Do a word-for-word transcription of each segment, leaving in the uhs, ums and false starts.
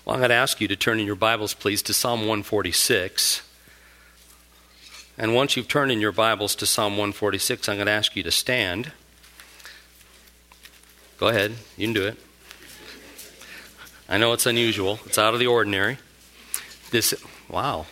Well, I'm going to ask you to turn in your Bibles, please, to Psalm one forty-six. And once you've turned in your Bibles to Psalm one forty-six, I'm going to ask you to stand. Go ahead. You can do it. I know it's unusual. It's out of the ordinary. This, wow.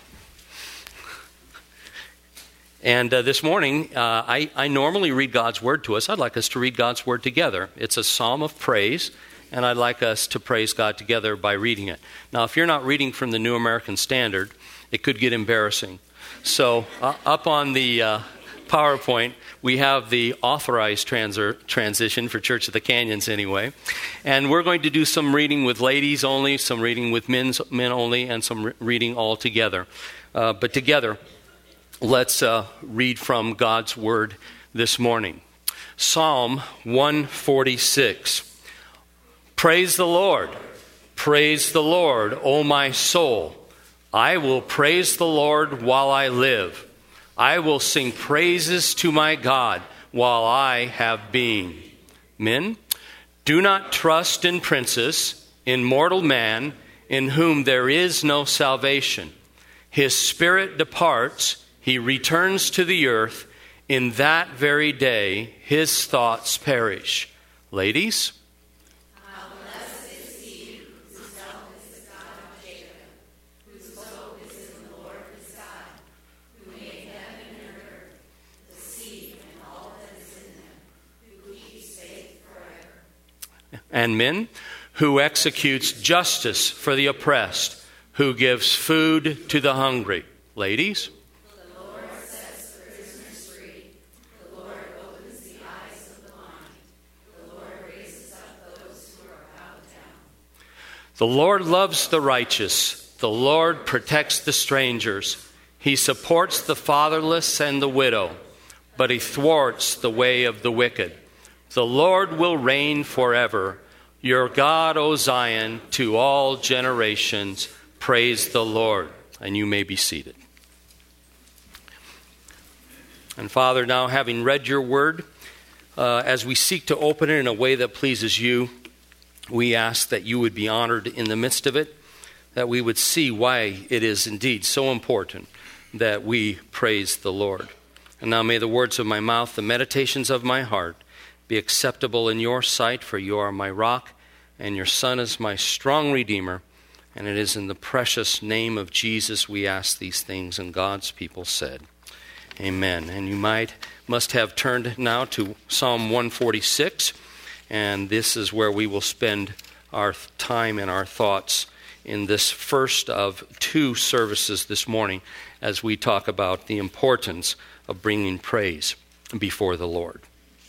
And uh, this morning, uh, I, I normally read God's Word to us. I'd like us to read God's Word together. It's a psalm of praise, and I'd like us to praise God together by reading it. Now, if you're not reading from the New American Standard, it could get embarrassing. So uh, up on the uh, PowerPoint, we have the authorized transer, transition for Church of the Canyons anyway. And we're going to do some reading with ladies only, some reading with men's, men only, and some re- reading all together. Uh, but together, let's uh, read from God's Word this morning. Psalm one forty-six. Praise the Lord. Praise the Lord, O my soul. I will praise the Lord while I live. I will sing praises to my God while I have being. Men, do not trust in princes, in mortal man, in whom there is no salvation. His spirit departs, he returns to the earth. In that very day, his thoughts perish. Ladies, and men, who executes justice for the oppressed, who gives food to the hungry. Ladies, the Lord sets the prisoners free. The Lord opens the eyes of the blind. The Lord raises up those who are bowed down. The Lord loves the righteous. The Lord protects the strangers. He supports the fatherless and the widow, but he thwarts the way of the wicked. The Lord will reign forever. Your God, O Zion, to all generations. Praise the Lord. And you may be seated. And Father, now having read your word, uh, as we seek to open it in a way that pleases you, we ask that you would be honored in the midst of it, that we would see why it is indeed so important that we praise the Lord. And now may the words of my mouth, the meditations of my heart, be acceptable in your sight, for you are my rock, and your Son is my strong Redeemer. And it is in the precious name of Jesus we ask these things, and God's people said, amen. And you might must have turned now to Psalm one forty-six, and this is where we will spend our time and our thoughts in this first of two services this morning as we talk about the importance of bringing praise before the Lord.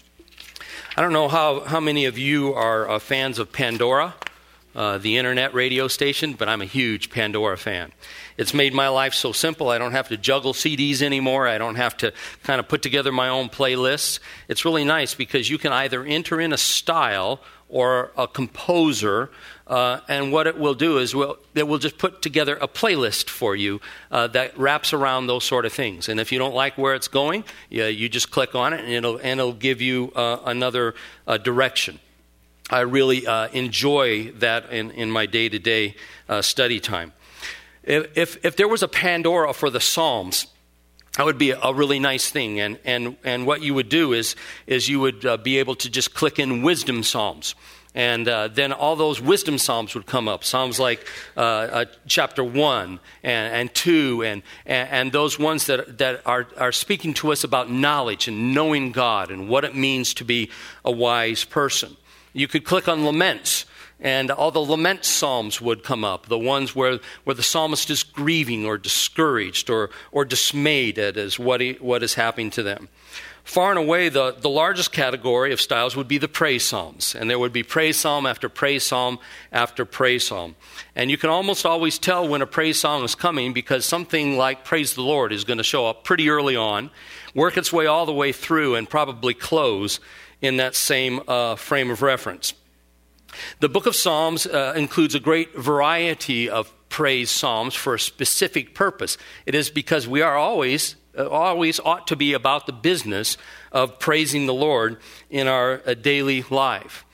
I don't know how, how many of you are uh, fans of Pandora, uh, the internet radio station, but I'm a huge Pandora fan. It's made my life so simple. I don't have to juggle C Ds anymore. I don't have to kind of put together my own playlists. It's really nice because you can either enter in a style or a composer, uh, and what it will do is we'll, it will just put together a playlist for you uh, that wraps around those sort of things. And if you don't like where it's going, yeah, you just click on it, and it'll, and it'll give you uh, another uh, direction. I really uh, enjoy that in, in my day-to-day uh, study time. If, if if there was a Pandora for the Psalms, that would be a really nice thing. And and and what you would do is is you would uh, be able to just click in wisdom psalms, and uh, then all those wisdom psalms would come up. Psalms like uh, uh, chapter one and, and two, and, and and those ones that that are are speaking to us about knowledge and knowing God and what it means to be a wise person. You could click on laments, and all the lament psalms would come up, the ones where, where the psalmist is grieving or discouraged or, or dismayed at as what, he, what is happening to them. Far and away, the, the largest category of styles would be the praise psalms. And there would be praise psalm after praise psalm after praise psalm. And you can almost always tell when a praise song is coming because something like praise the Lord is going to show up pretty early on, work its way all the way through, and probably close in that same uh, frame of reference. The book of Psalms uh, includes a great variety of praise psalms for a specific purpose. It is because we are always, uh, always ought to be about the business of praising the Lord in our uh, daily life.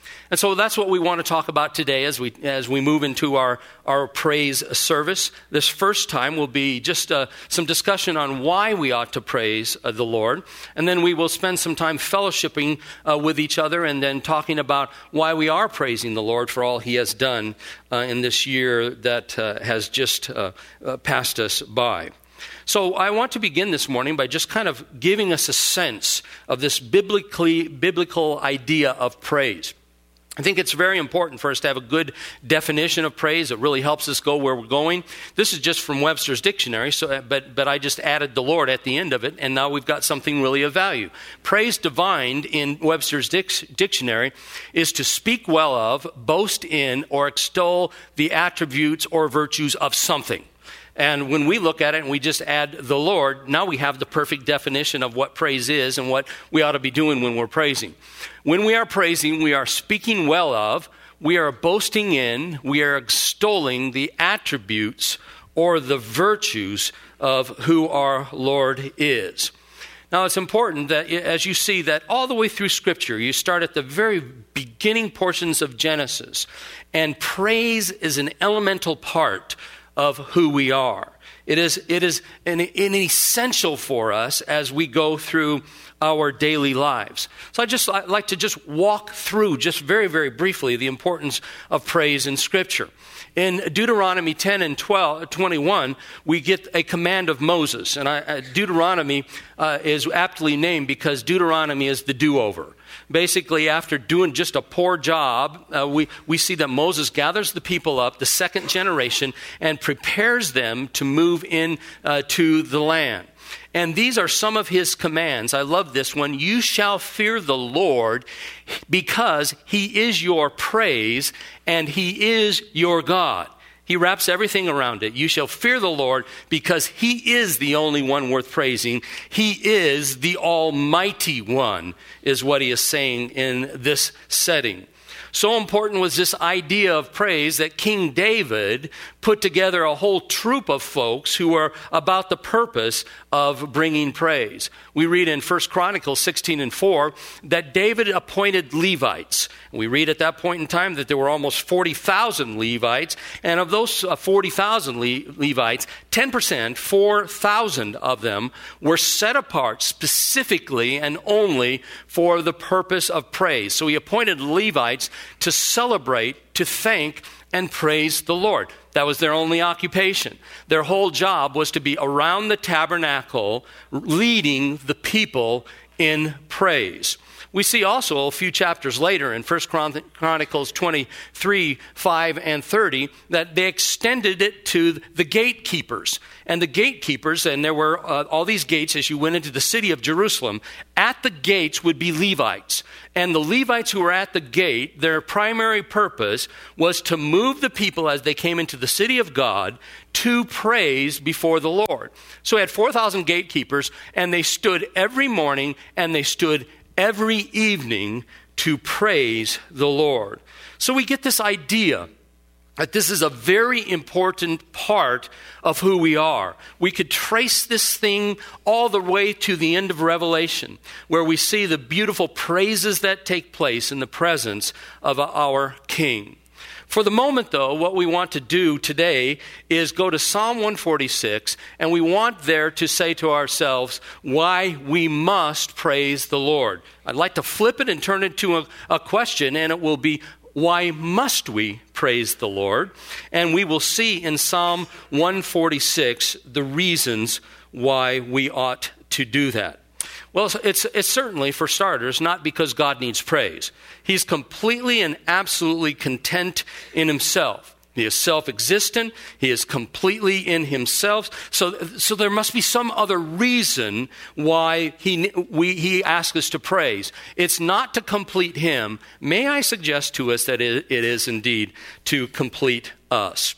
And so that's what we want to talk about today as we as we move into our, our praise service. This first time will be just uh, some discussion on why we ought to praise uh, the Lord. And then we will spend some time fellowshipping uh, with each other and then talking about why we are praising the Lord for all he has done uh, in this year that uh, has just uh, uh, passed us by. So I want to begin this morning by just kind of giving us a sense of this biblically biblical idea of praise. I think it's very important for us to have a good definition of praise. It really helps us go where we're going. This is just from Webster's dictionary, so but but I just added the Lord at the end of it, and now we've got something really of value. Praise defined in Webster's dic- dictionary is to speak well of, boast in, or extol the attributes or virtues of something. And when we look at it and we just add the Lord, now we have the perfect definition of what praise is and what we ought to be doing when we're praising. When we are praising, we are speaking well of, we are boasting in, we are extolling the attributes or the virtues of who our Lord is. Now, it's important that as you see that all the way through Scripture, you start at the very beginning portions of Genesis, and praise is an elemental part of who we are. It is it is an, an essential for us as we go through our daily lives. So I just I like to just walk through just very, very briefly the importance of praise in Scripture. In Deuteronomy ten and twelve, twenty-one, we get a command of Moses. And I, uh, Deuteronomy uh, is aptly named because Deuteronomy is the do-over. Basically, after doing just a poor job, uh, we, we see that Moses gathers the people up, the second generation, and prepares them to move in uh, to the land. And these are some of his commands. I love this one. You shall fear the Lord because he is your praise and he is your God. He wraps everything around it. You shall fear the Lord because he is the only one worth praising. He is the Almighty One, is what he is saying in this setting. So important was this idea of praise that King David put together a whole troop of folks who were about the purpose of bringing praise. We read in First Chronicles sixteen and four that David appointed Levites. We read at that point in time that there were almost forty thousand Levites, and of those forty thousand Le- Levites, ten percent, four thousand of them, were set apart specifically and only for the purpose of praise. So he appointed Levites to celebrate, to thank, and praise the Lord. That was their only occupation. Their whole job was to be around the tabernacle, leading the people in praise. We see also a few chapters later in First Chronicles twenty-three, five, and thirty that they extended it to the gatekeepers. And the gatekeepers, and there were uh, all these gates as you went into the city of Jerusalem, at the gates would be Levites. And the Levites who were at the gate, their primary purpose was to move the people as they came into the city of God to praise before the Lord. So we had four thousand gatekeepers, and they stood every morning and they stood every evening to praise the Lord. So we get this idea that this is a very important part of who we are. We could trace this thing all the way to the end of Revelation, where we see the beautiful praises that take place in the presence of our King. For the moment, though, what we want to do today is go to Psalm one forty-six, and we want there to say to ourselves why we must praise the Lord. I'd like to flip it and turn it to a, a question, and it will be, why must we praise the Lord? And we will see in Psalm one forty-six the reasons why we ought to do that. Well, it's, it's certainly, for starters, not because God needs praise. He's completely and absolutely content in himself. He is self-existent. He is completely in himself. So, so there must be some other reason why he, we, he asks us to praise. It's not to complete him. May I suggest to us that it, it is indeed to complete us.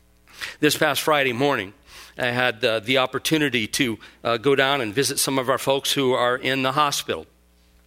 This past Friday morning, I had uh, the opportunity to uh, go down and visit some of our folks who are in the hospital.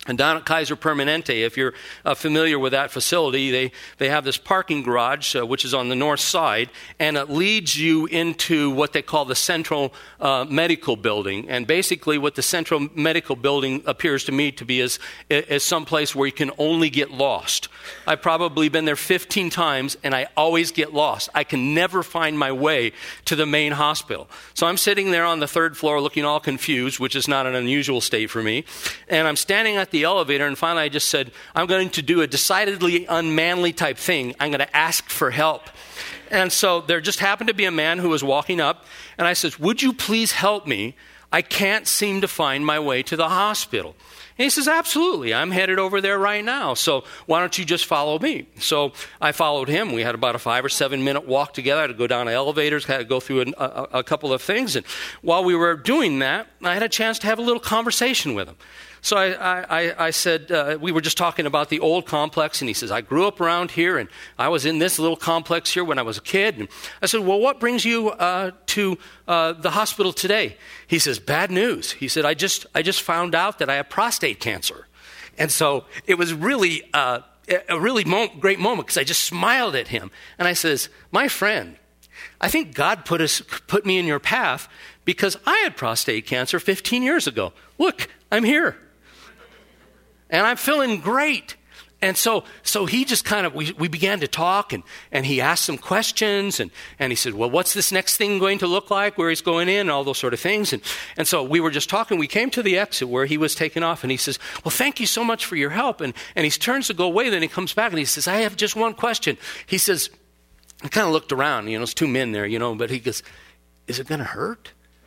And down at Kaiser Permanente, if you're uh, familiar with that facility, they, they have this parking garage, uh, which is on the north side, and it leads you into what they call the Central uh, Medical Building. And basically what the Central Medical Building appears to me to be is, is some place where you can only get lost. I've probably been there fifteen times, and I always get lost. I can never find my way to the main hospital. So I'm sitting there on the third floor looking all confused, which is not an unusual state for me, and I'm standing at the elevator, and finally I just said, I'm going to do a decidedly unmanly type thing. I'm going to ask for help. And so there just happened to be a man who was walking up, and I said, would you please help me? I can't seem to find my way to the hospital. And he says, absolutely, I'm headed over there right now, so why don't you just follow me? So I followed him. We had about a five or seven minute walk together. I had to go down to elevators, had to go through a, a, a couple of things. And while we were doing that, I had a chance to have a little conversation with him. So I, I, I said, uh, we were just talking about the old complex, and he says, I grew up around here, and I was in this little complex here when I was a kid. And I said, well, what brings you uh, to uh, the hospital today? He says, bad news. He said, I just I just found out that I have prostate cancer. And so it was really uh, a really mo- great moment, because I just smiled at him. And I says, my friend, I think God put us put me in your path because I had prostate cancer fifteen years ago. Look, I'm here. And I'm feeling great. And so so he just kind of, we, we began to talk, and, and he asked some questions, and, and he said, well, what's this next thing going to look like, where he's going in, and all those sort of things. And, and so we were just talking. We came to the exit where he was taking off, and he says, well, thank you so much for your help. And, and he turns to go away, then he comes back, and he says, I have just one question. He says, I kind of looked around, you know, there's two men there, you know, but he goes, is it going to hurt?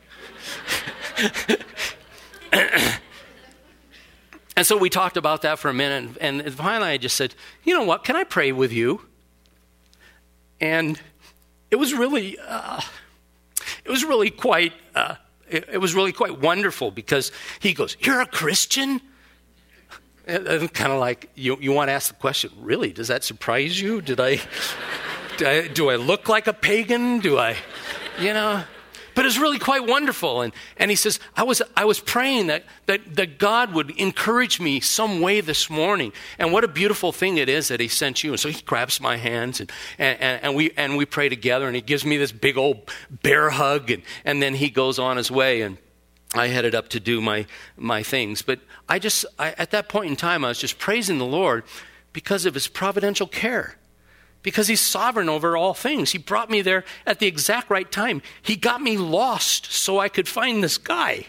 And so we talked about that for a minute, and, and finally I just said, you know what, can I pray with you? And it was really, uh, it was really quite, uh, it, it was really quite wonderful, because he goes, you're a Christian? And, and kind of like, you, you want to ask the question, really, does that surprise you? Did I, do I, do I look like a pagan? Do I, you know? But it's really quite wonderful. And, and he says, I was I was praying that, that, that God would encourage me some way this morning. And what a beautiful thing it is that he sent you. And so he grabs my hands, and, and, and, we, and we pray together. And he gives me this big old bear hug. And, and then he goes on his way. And I headed up to do my, my things. But I just, I, at that point in time, I was just praising the Lord because of his providential care. Because he's sovereign over all things. He brought me there at the exact right time. He got me lost so I could find this guy.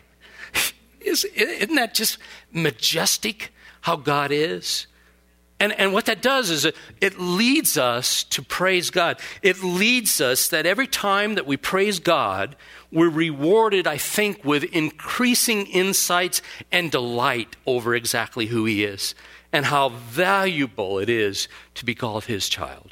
Isn't that just majestic how God is? And, and what that does is it, it leads us to praise God. It leads us that every time that we praise God, we're rewarded, I think, with increasing insights and delight over exactly who he is and how valuable it is to be called his child.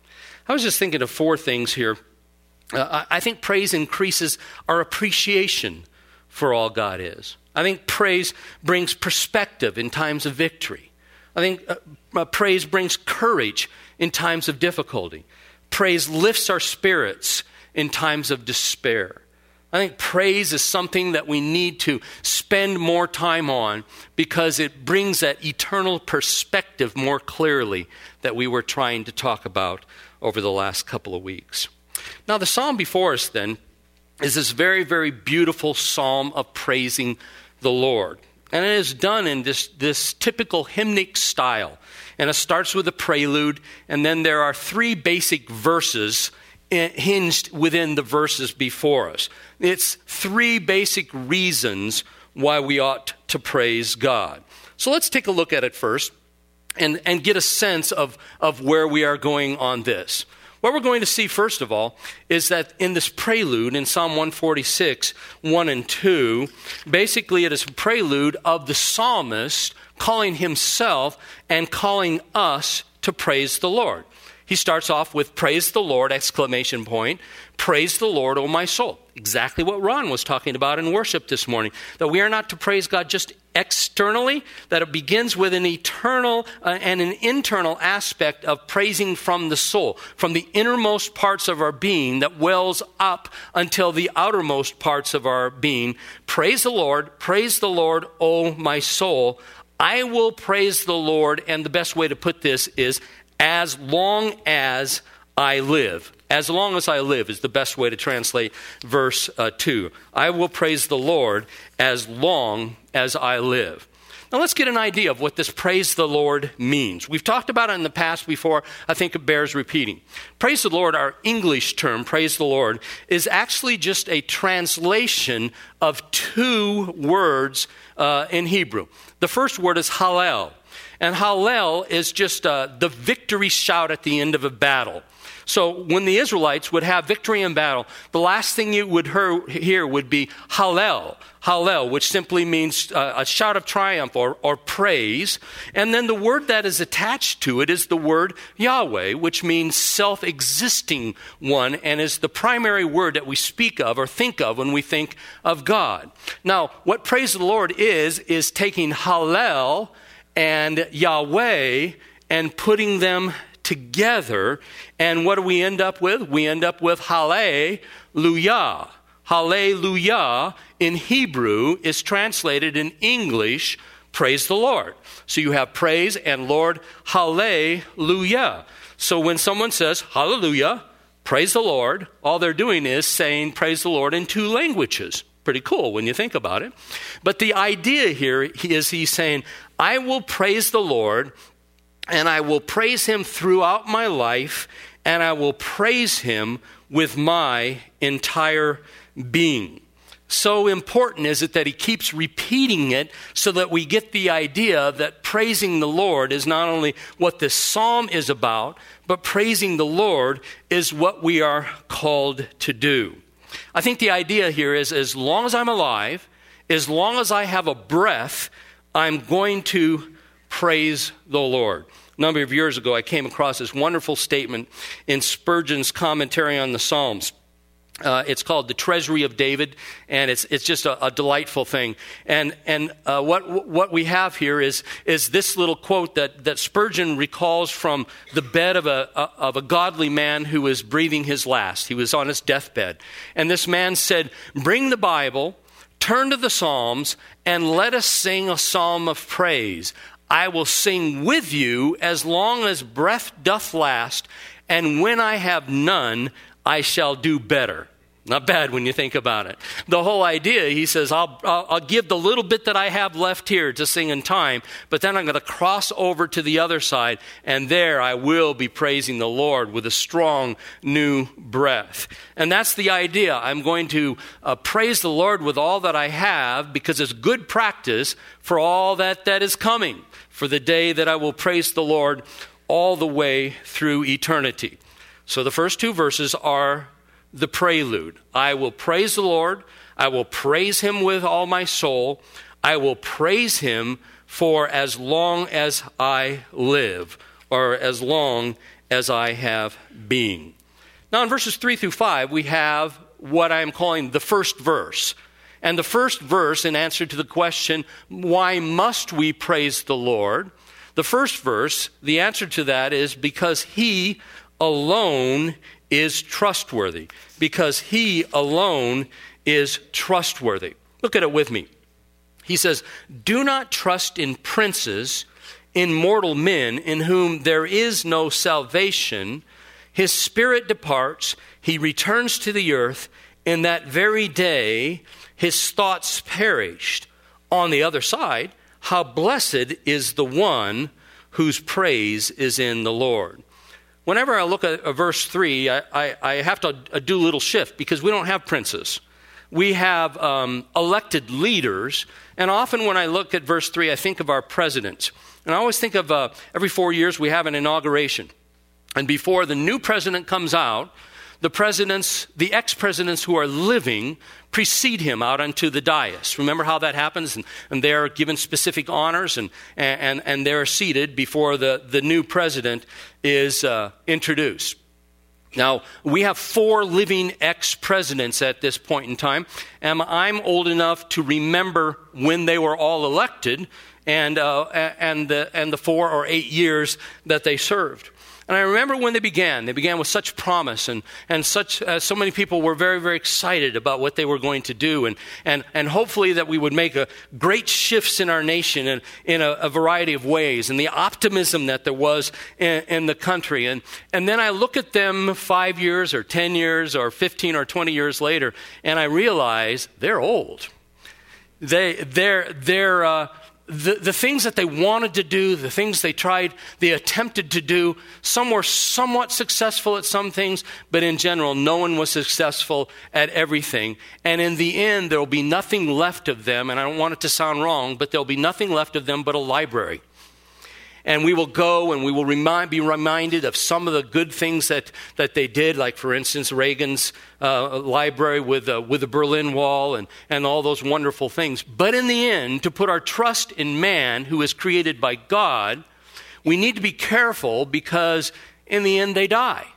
I was just thinking of four things here. Uh, I think praise increases our appreciation for all God is. I think praise brings perspective in times of victory. I think uh, uh, praise brings courage in times of difficulty. Praise lifts our spirits in times of despair. I think praise is something that we need to spend more time on, because it brings that eternal perspective more clearly that we were trying to talk about over the last couple of weeks. Now, the psalm before us then is this very, very beautiful psalm of praising the Lord. And it is done in this, this typical hymnic style. And it starts with a prelude, and then there are three basic verses hinged within the verses before us. It's three basic reasons why we ought to praise God. So let's take a look at it first. And, and get a sense of, of where we are going on this. What we're going to see, first of all, is that in this prelude, in Psalm one forty-six, one and two, basically it is a prelude of the psalmist calling himself and calling us to praise the Lord. He starts off with praise the Lord, exclamation point. Praise the Lord, O my soul. Exactly what Ron was talking about in worship this morning. That we are not to praise God just externally, that it begins with an eternal uh, and an internal aspect of praising from the soul, from the innermost parts of our being that wells up until the outermost parts of our being. Praise the Lord, praise the Lord, O my soul. I will praise the Lord, and the best way to put this is, as long as I live. As long as I live is the best way to translate verse uh, two. I will praise the Lord as long as I live. Now let's get an idea of what this praise the Lord means. We've talked about it in the past before. I think it bears repeating. Praise the Lord, our English term, praise the Lord, is actually just a translation of two words uh, in Hebrew. The first word is hallel. And hallel is just uh, the victory shout at the end of a battle. So when the Israelites would have victory in battle, the last thing you would hear would be hallel, hallel, which simply means uh, a shout of triumph or, or praise. And then the word that is attached to it is the word Yahweh, which means self-existing one, and is the primary word that we speak of or think of when we think of God. Now, what praise the Lord is, is taking hallel and Yahweh and putting them together, and what do we end up with? We end up with hallelujah. Hallelujah in Hebrew is translated in English, praise the Lord. So you have praise and Lord, hallelujah. So when someone says hallelujah, praise the Lord, all they're doing is saying praise the Lord in two languages. Pretty cool when you think about it. But the idea here is he's saying, I will praise the Lord, and I will praise him throughout my life, and I will praise him with my entire being. So important is it that he keeps repeating it so that we get the idea that praising the Lord is not only what this psalm is about, but praising the Lord is what we are called to do. I think the idea here is as long as I'm alive, as long as I have a breath, I'm going to praise the Lord. A number of years ago, I came across this wonderful statement in Spurgeon's commentary on the Psalms. Uh, it's called The Treasury of David, and it's it's just a, a delightful thing. And and uh, what what we have here is is this little quote that, that Spurgeon recalls from the bed of a, a of a godly man who was breathing his last. He was on his deathbed, and this man said, "Bring the Bible, turn to the Psalms, and let us sing a psalm of praise. I will sing with you as long as breath doth last, and when I have none, I shall do better." Not bad when you think about it. The whole idea, he says, I'll, I'll, I'll give the little bit that I have left here to sing in time, but then I'm going to cross over to the other side, and there I will be praising the Lord with a strong new breath. And that's the idea. I'm going to uh, praise the Lord with all that I have, because it's good practice for all that, that is coming, for the day that I will praise the Lord all the way through eternity. So the first two verses are the prelude. I will praise the Lord. I will praise him with all my soul. I will praise him for as long as I live, or as long as I have being. Now in verses three through five, we have what I am calling the first verse. And the first verse, in answer to the question, why must we praise the Lord? The first verse, the answer to that is because he alone is trustworthy. Because he alone is trustworthy. Look at it with me. He says, "Do not trust in princes, in mortal men, in whom there is no salvation. His spirit departs, he returns to the earth. In that very day, his thoughts perished. On the other side, how blessed is the one whose praise is in the Lord." Whenever I look at verse three, I, I, I have to do a little shift, because we don't have princes. We have um, elected leaders, and often when I look at verse three, I think of our presidents. And I always think of uh, every four years we have an inauguration. And before the new president comes out, the presidents, the ex-presidents who are living precede him out onto the dais. Remember how that happens? And, and they're given specific honors, and, and, and they're seated before the, the new president is uh, introduced. Now, we have four living ex-presidents at this point in time, and I'm old enough to remember when they were all elected and, uh, and, the, and the four or eight years that they served. And I remember when they began, they began with such promise, and, and such uh, so many people were very, very excited about what they were going to do, and, and, and hopefully that we would make a great shifts in our nation in, in a, a variety of ways, and the optimism that there was in, in the country. And, and then I look at them five years or ten years or fifteen or twenty years later, and I realize they're old. They, they're, they're, uh, The, the things that they wanted to do, the things they tried, they attempted to do, some were somewhat successful at some things, but in general, no one was successful at everything. And in the end, there will be nothing left of them, and I don't want it to sound wrong, but there will be nothing left of them but a library. And we will go and we will remind, be reminded of some of the good things that, that they did, like, for instance, Reagan's uh, library with, uh, with the Berlin Wall and, and all those wonderful things. But in the end, to put our trust in man, who is created by God, we need to be careful because in the end they die.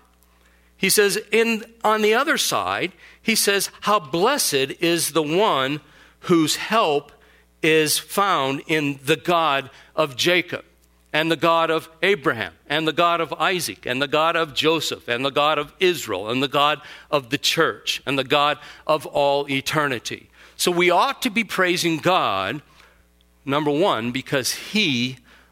He says, in, on the other side, he says, how blessed is the one whose help is found in the God of Jacob, and the God of Abraham, and the God of Isaac, and the God of Joseph, and the God of Israel, and the God of the church, and the God of all eternity. So we ought to be praising God, number one, because he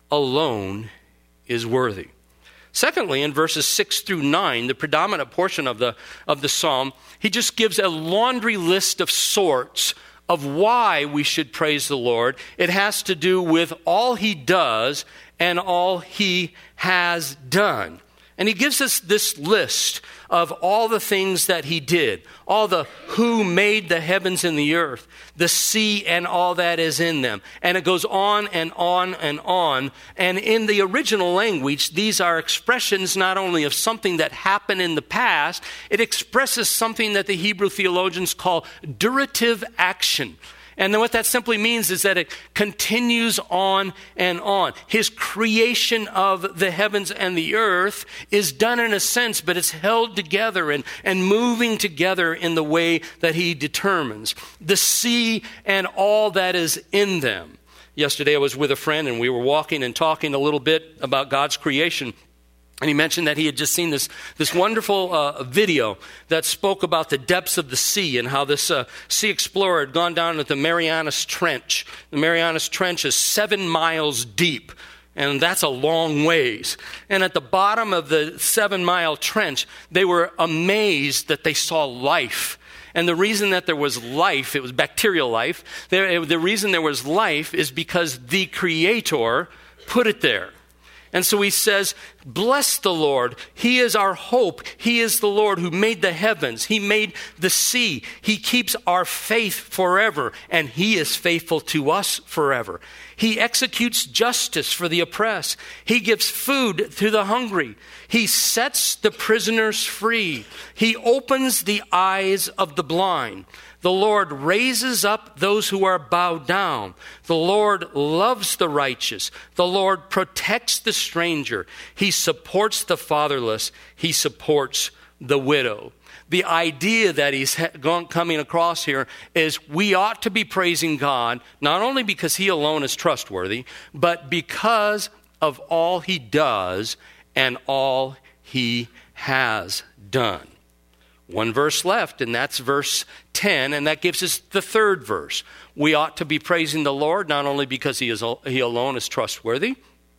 alone is worthy. Secondly, in verses six through nine, the predominant portion of the, of the psalm, he just gives a laundry list of sorts of why we should praise the Lord. It has to do with all he does and all he has done. And he gives us this list of all the things that he did, all the who made the heavens and the earth, the sea and all that is in them. And it goes on and on and on. And in the original language, these are expressions not only of something that happened in the past, it expresses something that the Hebrew theologians call durative action. And then what that simply means is that it continues on and on. His creation of the heavens and the earth is done in a sense, but it's held together and, and moving together in the way that he determines. The sea and all that is in them. Yesterday I was with a friend and we were walking and talking a little bit about God's creation. And he mentioned that he had just seen this, this wonderful uh, video that spoke about the depths of the sea and how this uh, sea explorer had gone down into the Marianas Trench. The Marianas Trench is seven miles deep, and that's a long ways. And at the bottom of the seven-mile trench, they were amazed that they saw life. And the reason that there was life, it was bacterial life, there, the reason there was life is because the Creator put it there. And so he says, bless the Lord. He is our hope. He is the Lord who made the heavens. He made the sea. He keeps our faith forever, and he is faithful to us forever. He executes justice for the oppressed. He gives food to the hungry. He sets the prisoners free. He opens the eyes of the blind. The Lord raises up those who are bowed down. The Lord loves the righteous. The Lord protects the stranger. He supports the fatherless. He supports the widow. The idea that he's coming across here is we ought to be praising God, not only because he alone is trustworthy, but because of all he does and all he has done. One verse left, and that's verse ten, and that gives us the third verse. We ought to be praising the Lord, not only because he is he alone is trustworthy.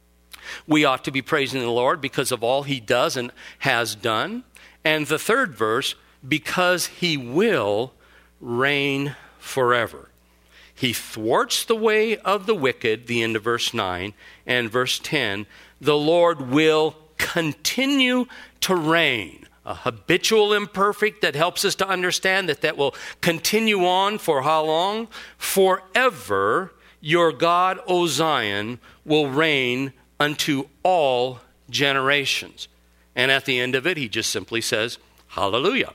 We ought to be praising the Lord because of all he does and has done. And the third verse, because he will reign forever. He thwarts the way of the wicked, the end of verse nine, and verse ten. The Lord will continue to reign. A habitual imperfect that helps us to understand that that will continue on for how long? Forever, your God, O Zion, will reign unto all generations. And at the end of it, he just simply says, hallelujah.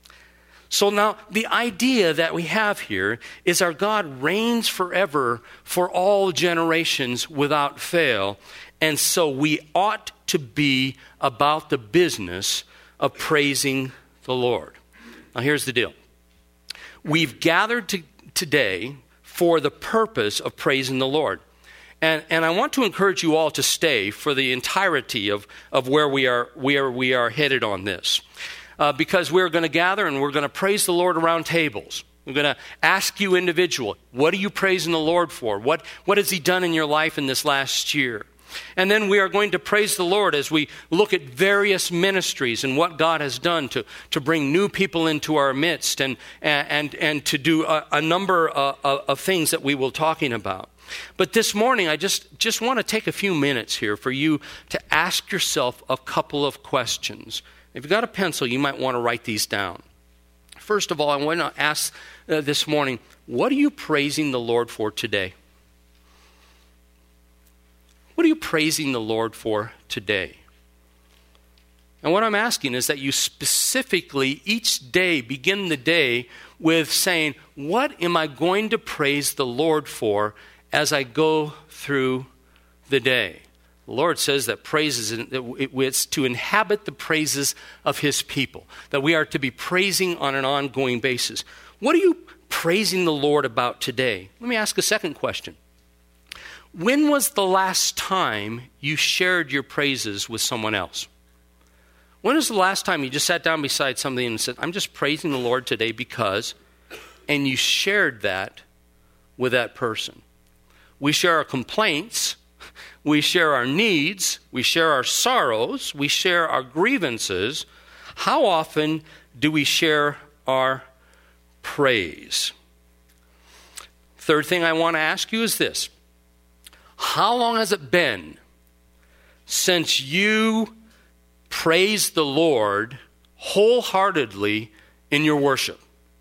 So now the idea that we have here is our God reigns forever for all generations without fail. And so we ought to be about the business of praising the Lord. Now here's the deal. We've gathered to, today for the purpose of praising the Lord. And, and I want to encourage you all to stay for the entirety of, of where we are, where we are headed on this. Uh, because we're going to gather and we're going to praise the Lord around tables. We're going to ask you individually, what are you praising the Lord for? What, what has he done in your life in this last year? And then we are going to praise the Lord as we look at various ministries and what God has done to, to bring new people into our midst and, and, and to do a, a number of, of things that we will be talking about. But this morning, I just, just want to take a few minutes here for you to ask yourself a couple of questions. If you've got a pencil, you might want to write these down. First of all, I want to ask uh, this morning, what are you praising the Lord for today? What are you praising the Lord for today? And what I'm asking is that you specifically each day begin the day with saying, what am I going to praise the Lord for as I go through the day? The Lord says that praises, it's to inhabit the praises of his people, that we are to be praising on an ongoing basis. What are you praising the Lord about today? Let me ask a second question. When was the last time you shared your praises with someone else? When was the last time you just sat down beside somebody and said, I'm just praising the Lord today because, and you shared that with that person? We share our complaints, we share our needs, we share our sorrows, we share our grievances. How often do we share our praise? Third thing I want to ask you is this. How long has it been since you praised the Lord wholeheartedly in your worship?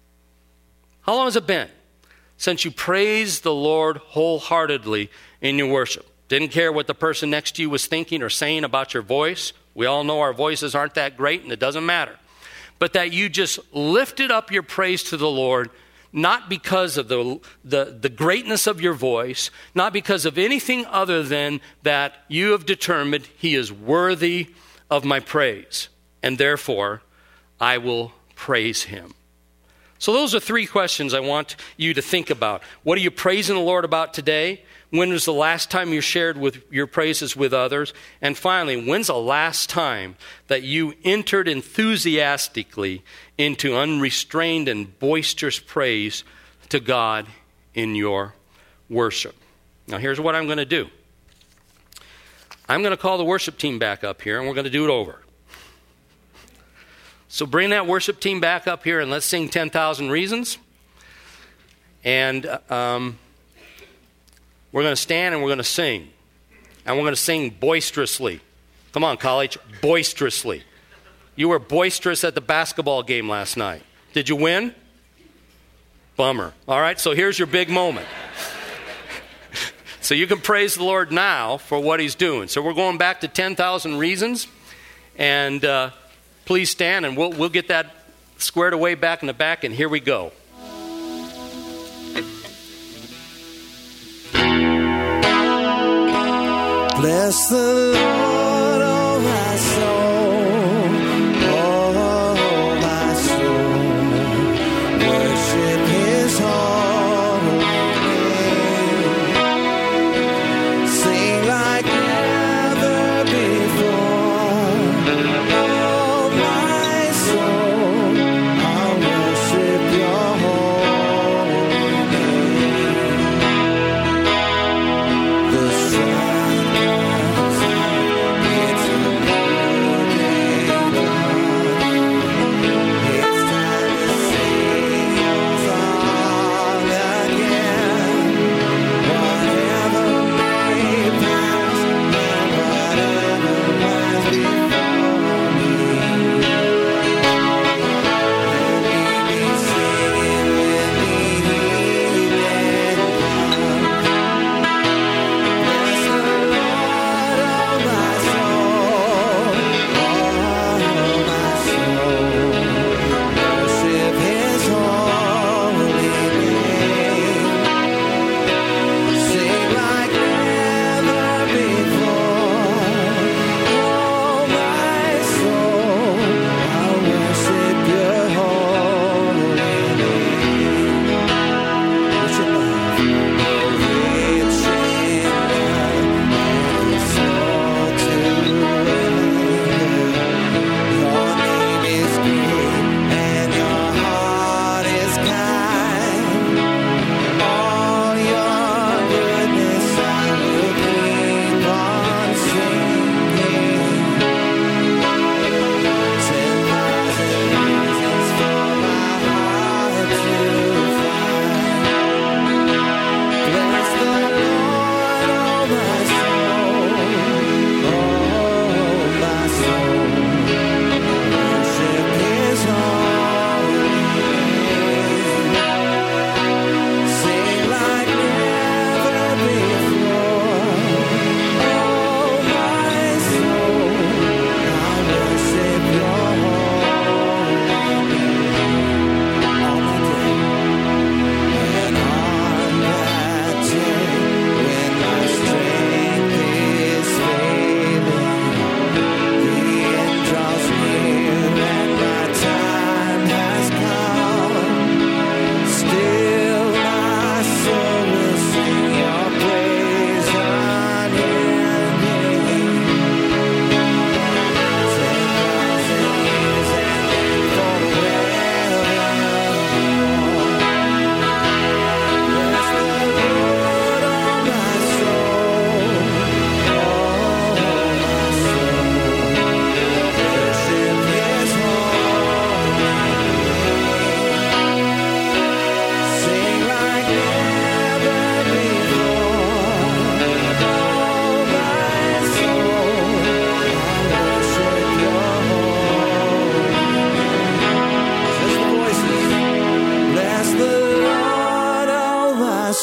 How long has it been since you praised the Lord wholeheartedly in your worship? Didn't care what the person next to you was thinking or saying about your voice. We all know our voices aren't that great and it doesn't matter. But that you just lifted up your praise to the Lord, not because of the, the, the greatness of your voice, not because of anything other than that you have determined he is worthy of my praise, and therefore I will praise him. So those are three questions I want you to think about. What are you praising the Lord about today? When was the last time you shared with your praises with others? And finally, when's the last time that you entered enthusiastically into unrestrained and boisterous praise to God in your worship? Now, here's what I'm going to do. I'm going to call the worship team back up here, and we're going to do it over. So bring that worship team back up here, and let's sing ten thousand Reasons. And um, we're going to stand and we're going to sing. And we're going to sing boisterously. Come on, college, boisterously. You were boisterous at the basketball game last night. Did you win? Bummer. All right, so here's your big moment. So you can praise the Lord now for what he's doing. So we're going back to ten thousand Reasons. And uh, please stand, and we'll, we'll get that squared away back in the back, and here we go. Bless the Lord, oh my soul, oh my soul, worship his holy name, sing like never before, oh my soul, I'll worship your holy name. The sun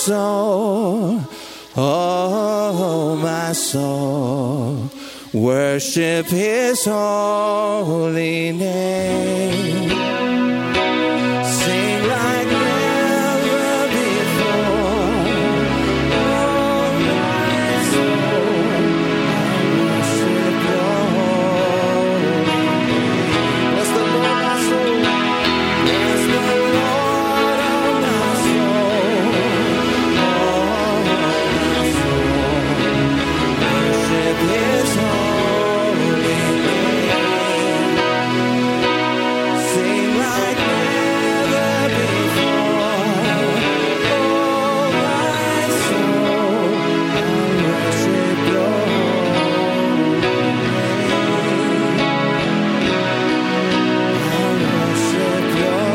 soul, oh, my soul, worship his holy name. Sing like never before, oh, my soul, I worship your holy name. Bless the Lord, my soul. Bless the Lord, oh, my soul, oh, my soul, worship his holy name. Sing like never before, oh, my soul, I worship your holy name. I worship your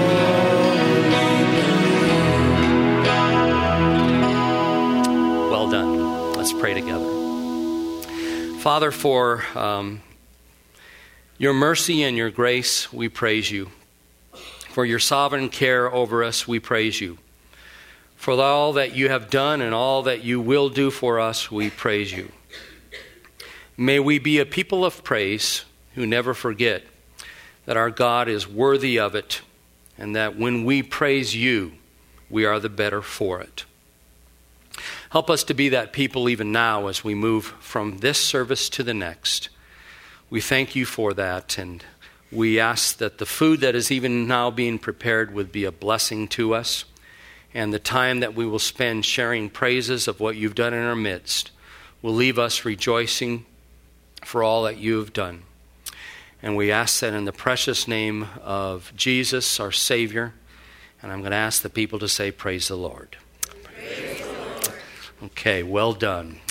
holy name. Well done. Let's pray together. Father, for um, your mercy and your grace, we praise you. For your sovereign care over us, we praise you. For all that you have done and all that you will do for us, we praise you. May we be a people of praise who never forget that our God is worthy of it, and that when we praise you, we are the better for it. Help us to be that people even now as we move from this service to the next. We thank you for that, and we ask that the food that is even now being prepared would be a blessing to us, and the time that we will spend sharing praises of what you've done in our midst will leave us rejoicing for all that you have done. And we ask that in the precious name of Jesus, our Savior, and I'm going to ask the people to say, praise the Lord. Praise the Lord. Okay, well done.